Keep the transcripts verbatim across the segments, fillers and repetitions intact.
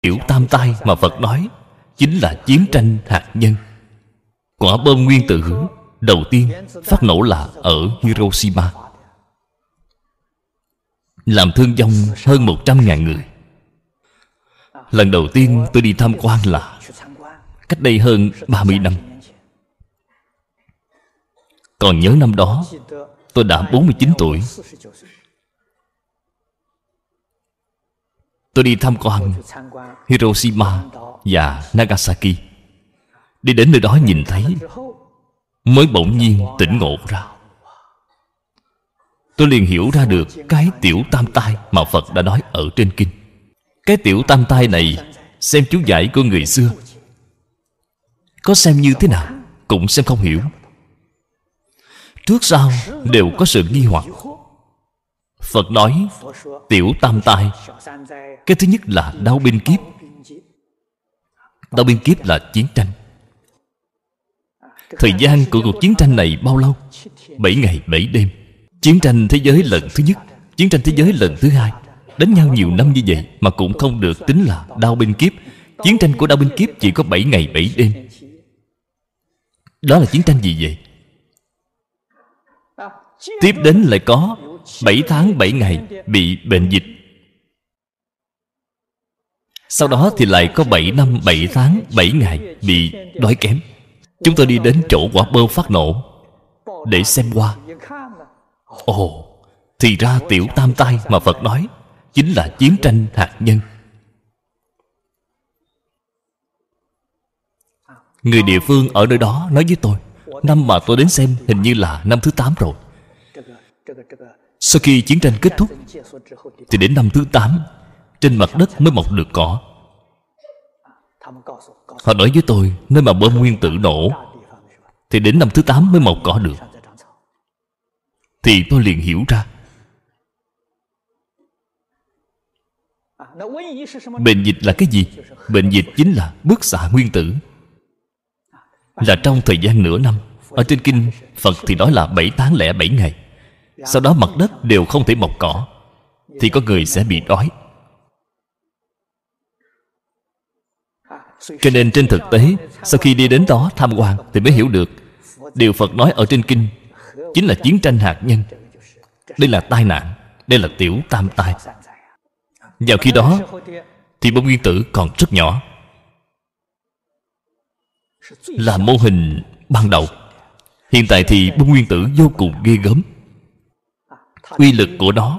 tiểu tam tai mà Phật nói chính là chiến tranh hạt nhân. Quả bom nguyên tử đầu tiên phát nổ là ở Hiroshima, làm thương vong hơn một trăm ngàn người. Lần đầu tiên tôi đi tham quan là cách đây hơn ba mươi năm. Còn nhớ năm đó tôi đã bốn mươi chín tuổi. Tôi đi tham quan Hiroshima và Nagasaki. Đi đến nơi đó nhìn thấy, mới bỗng nhiên tỉnh ngộ ra. Tôi liền hiểu ra được cái tiểu tam tai mà Phật đã nói ở trên kinh. Cái tiểu tam tai này, xem chú giải của người xưa, có xem như thế nào cũng xem không hiểu. Trước sau đều có sự nghi hoặc. Phật nói tiểu tam tai, cái thứ nhất là đau binh kiếp. Đau binh kiếp là chiến tranh. Thời gian của cuộc chiến tranh này bao lâu? Bảy ngày bảy đêm. Chiến tranh thế giới lần thứ nhất, chiến tranh thế giới lần thứ hai, đánh nhau nhiều năm như vậy mà cũng không được tính là đau binh kiếp. Chiến tranh của đau binh kiếp chỉ có bảy ngày bảy đêm. Đó là chiến tranh gì vậy? Tiếp đến lại có bảy tháng bảy ngày bị bệnh dịch. Sau đó thì lại có bảy năm bảy tháng bảy ngày bị đói kém. Chúng tôi đi đến chỗ quả bom phát nổ để xem qua. Ồ, thì ra tiểu tam tai mà Phật nói chính là chiến tranh hạt nhân. Người địa phương ở nơi đó nói với tôi, năm mà tôi đến xem hình như là năm thứ tám rồi. Sau khi chiến tranh kết thúc thì đến năm thứ tám, trên mặt đất mới mọc được cỏ. Họ nói với tôi, nơi mà bom nguyên tử nổ thì đến năm thứ tám mới mọc cỏ được. Thì tôi liền hiểu ra, bệnh dịch là cái gì? Bệnh dịch chính là bức xạ nguyên tử. Là trong thời gian nửa năm. Ở trên kinh Phật thì nói là bảy tháng lẻ bảy ngày. Sau đó mặt đất đều không thể mọc cỏ, thì có người sẽ bị đói. Cho nên trên thực tế, sau khi đi đến đó tham quan thì mới hiểu được điều Phật nói ở trên kinh chính là chiến tranh hạt nhân. Đây là tai nạn, đây là tiểu tam tai. Vào khi đó thì bom nguyên tử còn rất nhỏ, là mô hình ban đầu. Hiện tại thì bom nguyên tử vô cùng ghê gớm. Uy lực của nó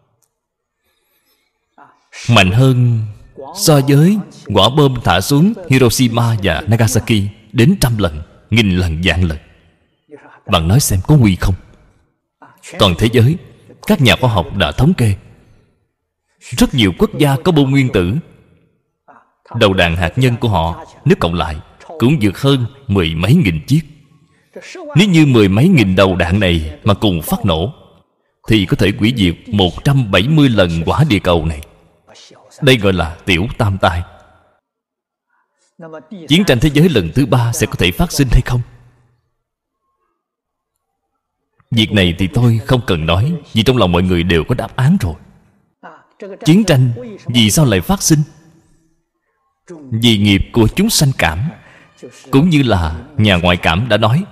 mạnh hơn so với quả bom thả xuống Hiroshima và Nagasaki đến trăm lần, nghìn lần, vạn lần. Bạn nói xem có nguy không? Toàn thế giới, các nhà khoa học đã thống kê, rất nhiều quốc gia có bom nguyên tử, đầu đạn hạt nhân của họ nếu cộng lại cũng vượt hơn mười mấy nghìn chiếc. Nếu như mười mấy nghìn đầu đạn này mà cùng phát nổ thì có thể hủy diệt một trăm bảy mươi lần quả địa cầu này. Đây gọi là tiểu tam tai. Chiến tranh thế giới lần thứ ba sẽ có thể phát sinh hay không? Việc này thì tôi không cần nói, vì trong lòng mọi người đều có đáp án rồi. Chiến tranh vì sao lại phát sinh? Vì nghiệp của chúng sanh cảm. Cũng như là nhà ngoại cảm đã nói,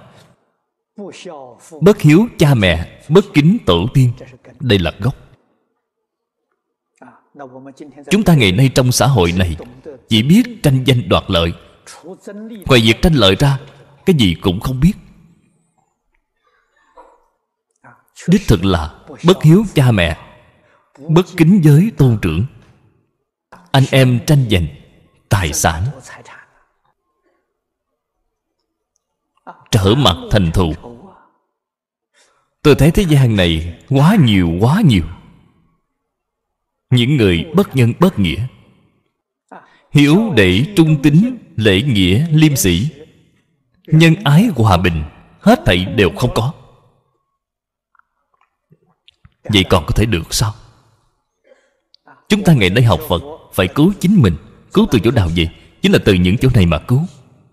bất hiếu cha mẹ, bất kính tổ tiên. Đây là gốc. Chúng ta ngày nay trong xã hội này chỉ biết tranh danh đoạt lợi. Ngoài việc tranh lợi ra, cái gì cũng không biết. Đích thực là bất hiếu cha mẹ, bất kính với tôn trưởng. Anh em tranh giành tài sản, trở mặt thành thù. Tôi thấy thế gian này quá nhiều quá nhiều những người bất nhân bất nghĩa. Hiếu để trung tín, lễ nghĩa liêm sĩ, nhân ái hòa bình, hết thảy đều không có. Vậy còn có thể được sao? Chúng ta ngày nay học Phật phải cứu chính mình. Cứu từ chỗ nào vậy? Chính là từ những chỗ này mà cứu.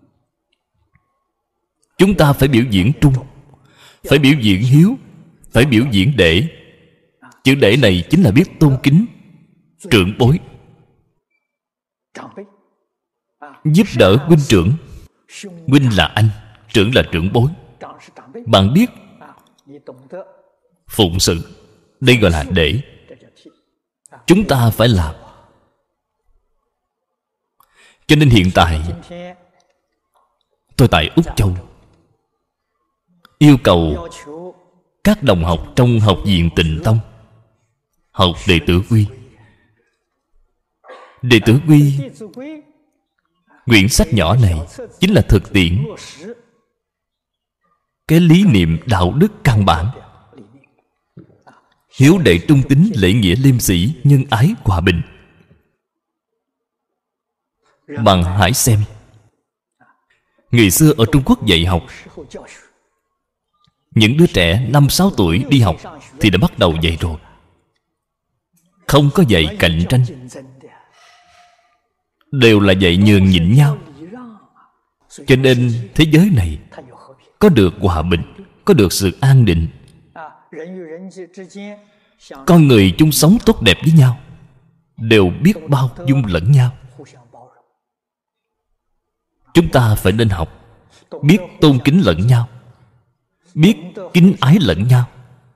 Chúng ta phải biểu diễn trung, phải biểu diễn hiếu, phải biểu diễn đệ. Chữ đệ này chính là biết tôn kính trưởng bối. Giúp đỡ huynh trưởng. Huynh là anh, trưởng là trưởng bối. Bạn biết phụng sự, đây gọi là để. Chúng ta phải làm. Cho nên hiện tại tôi tại Úc Châu yêu cầu các đồng học trong học viện Tịnh Tông học đệ tử quy. Đệ tử quy, quyển sách nhỏ này chính là thực tiễn cái lý niệm đạo đức căn bản: hiếu đệ trung tín, lễ nghĩa liêm sĩ, nhân ái hòa bình. Bạn hãy xem, người xưa ở Trung Quốc dạy học, những đứa trẻ năm sáu tuổi đi học thì đã bắt đầu dạy rồi. Không có dạy cạnh tranh, đều là dạy nhường nhịn nhau. Cho nên thế giới này có được hòa bình, có được sự an định. Con người chung sống tốt đẹp với nhau, đều biết bao dung lẫn nhau. Chúng ta phải nên học biết tôn kính lẫn nhau, biết kính ái lẫn nhau,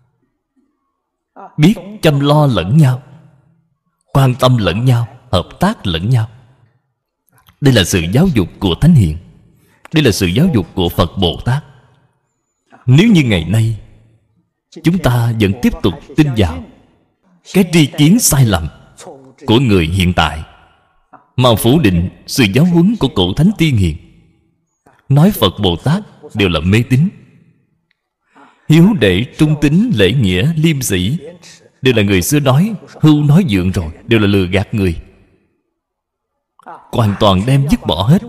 biết chăm lo lẫn nhau, quan tâm lẫn nhau, hợp tác lẫn nhau. Đây là sự giáo dục của Thánh Hiền. Đây là sự giáo dục của Phật Bồ Tát. Nếu như ngày nay chúng ta vẫn tiếp tục tin vào cái tri kiến sai lầm của người hiện tại, mà phủ định sự giáo huấn của cổ Thánh Tiên Hiền, nói Phật Bồ Tát đều là mê tín, hiếu đệ trung tín, lễ nghĩa liêm sĩ đều là người xưa nói, hưu nói dượng rồi, đều là lừa gạt người, hoàn toàn đem dứt bỏ hết.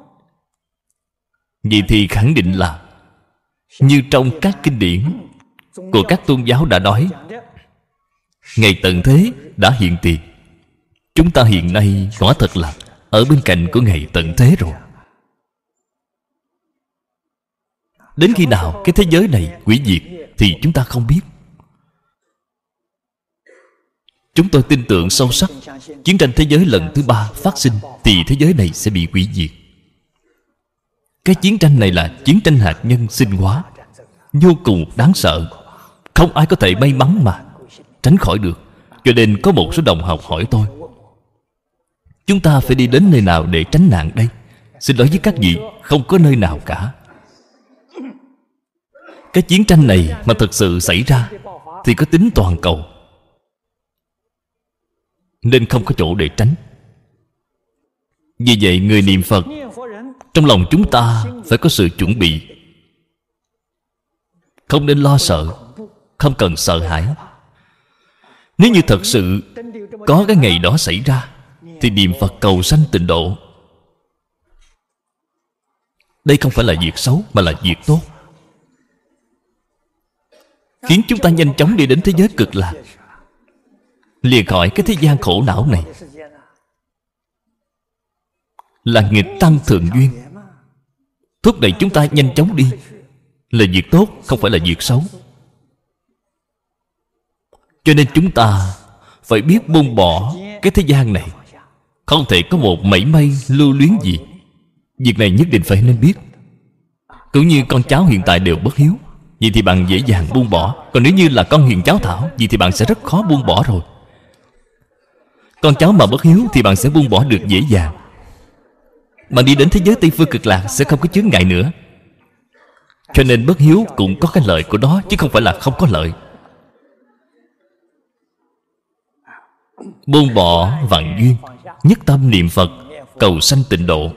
Vậy thì khẳng định là như trong các kinh điển của các tôn giáo đã nói, ngày tận thế đã hiện tiền. Chúng ta hiện nay quả thật là ở bên cạnh của ngày tận thế rồi. Đến khi nào cái thế giới này hủy diệt thì chúng ta không biết. Chúng tôi tin tưởng sâu sắc, chiến tranh thế giới lần thứ ba phát sinh thì thế giới này sẽ bị hủy diệt. Cái chiến tranh này là chiến tranh hạt nhân sinh hóa, vô cùng đáng sợ. Không ai có thể may mắn mà tránh khỏi được. Cho nên có một số đồng học hỏi tôi, chúng ta phải đi đến nơi nào để tránh nạn đây? Xin lỗi với các vị, không có nơi nào cả. Cái chiến tranh này mà thực sự xảy ra thì có tính toàn cầu, nên không có chỗ để tránh. Vì vậy người niệm Phật, trong lòng chúng ta phải có sự chuẩn bị, không nên lo sợ, không cần sợ hãi. Nếu như thật sự có cái ngày đó xảy ra thì niệm Phật cầu sanh tịnh độ. Đây không phải là việc xấu mà là việc tốt, khiến chúng ta nhanh chóng đi đến thế giới cực lạc, lìa khỏi cái thế gian khổ não này. Là nghịch tăng thượng duyên, thúc đẩy chúng ta nhanh chóng đi, là việc tốt, không phải là việc xấu. Cho nên chúng ta phải biết buông bỏ cái thế gian này, không thể có một mảy may lưu luyến gì. Việc này nhất định phải nên biết. Cũng như con cháu hiện tại đều bất hiếu, vậy thì bạn dễ dàng buông bỏ. Còn nếu như là con hiền cháu thảo, vậy thì bạn sẽ rất khó buông bỏ rồi. Con cháu mà bất hiếu thì bạn sẽ buông bỏ được dễ dàng. Bạn đi đến thế giới Tây Phương Cực Lạc sẽ không có chướng ngại nữa. Cho nên bất hiếu cũng có cái lợi của nó, chứ không phải là không có lợi. Buông bỏ vạn duyên, nhất tâm niệm Phật, cầu sanh tịnh độ.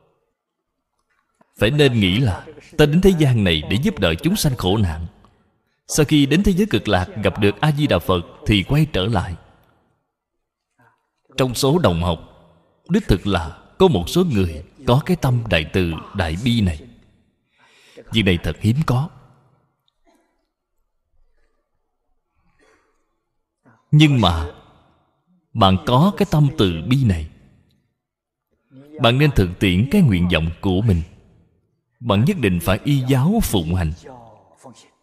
Phải nên nghĩ là ta đến thế gian này để giúp đỡ chúng sanh khổ nạn. Sau khi đến thế giới Cực Lạc gặp được A-di-đà Phật thì quay trở lại. Trong số đồng học, đích thực là có một số người có cái tâm đại từ, đại bi này. Việc này thật hiếm có. Nhưng mà bạn có cái tâm từ bi này, bạn nên thực tiễn cái nguyện vọng của mình. Bạn nhất định phải y giáo phụng hành.